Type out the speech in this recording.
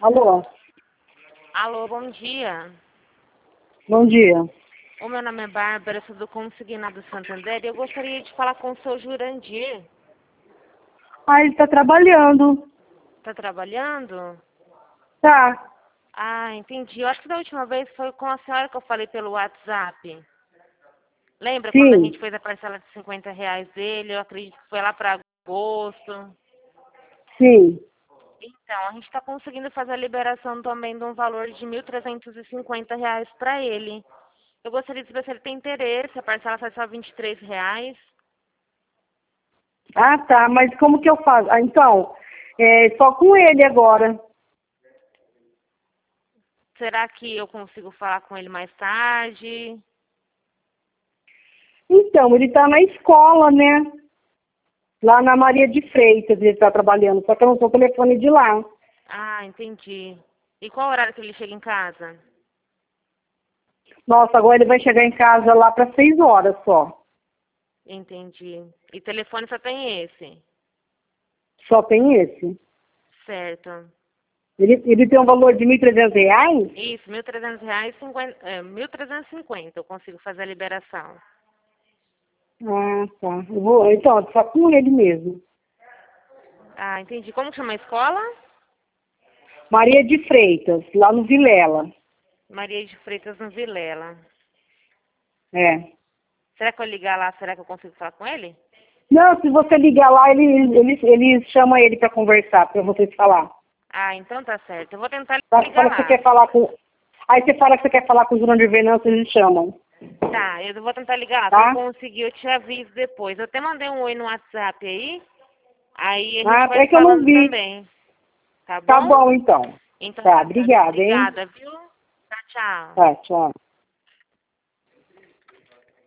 Alô, Alô, bom dia. bom dia. O meu nome é Bárbara, sou do Consignado Santander e eu gostaria de falar com o seu Jurandir. Ah, ele tá trabalhando. Tá trabalhando? Tá, Ah, entendi. Eu acho que da última vez foi com a senhora que eu falei pelo WhatsApp. Lembra quando a sim, gente fez a parcela de R$ 50 dele? Eu acredito que foi lá para agosto. sim. Então, a gente está conseguindo fazer a liberação também de um valor de R$ 1.350 para ele. Eu gostaria de saber se ele tem interesse, a parcela sai só R$ 23. Ah, tá, mas como que eu faço? Ah, então, só com ele agora. Será que eu consigo falar com ele mais tarde? Então, ele tá na escola, né? Lá na Maria de Freitas ele tá trabalhando, só que eu não tô com o telefone de lá. Ah, entendi. E qual horário que ele chega em casa? Nossa, agora ele vai chegar em casa lá para 6 horas só. Entendi. E telefone só tem esse? Só tem esse. Certo. Ele tem um valor de R$ 1.300? Isso, R$ 1.300, 1.350 eu consigo fazer a liberação. Ah, tá. Então, só com ele mesmo. Ah, entendi. Como que chama a escola? Maria de Freitas, lá no Vilela. Maria de Freitas, no Vilela. É. Será que eu ligar lá, será que eu consigo falar com ele? Não, se você ligar lá, ele chama ele para conversar, para vocês falar. Ah, então tá certo. Eu vou tentar Tá? Você ligar fala que você lá. quer falar com. Aí você fala que você quer falar com o Jurandir Venâncio, eles chamam. Tá, eu vou tentar ligar lá. Se eu não Tá? conseguir, eu te aviso depois. Eu até mandei um oi no WhatsApp aí. Aí a gente Ah, vai é se que eu não falando vi. também. Tá Tá bom? bom, então. Então Tá, tá certo. obrigada, hein? Obrigada, viu? Tchau, tchau. Tá, tchau.